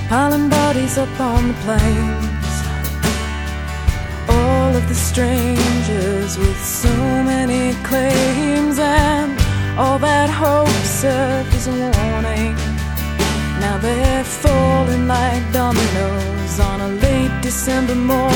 piling bodies up on the plains. All of the strangers with so many claims, and all that hope served as a warning. Now they're falling like dominoes on a late December morning.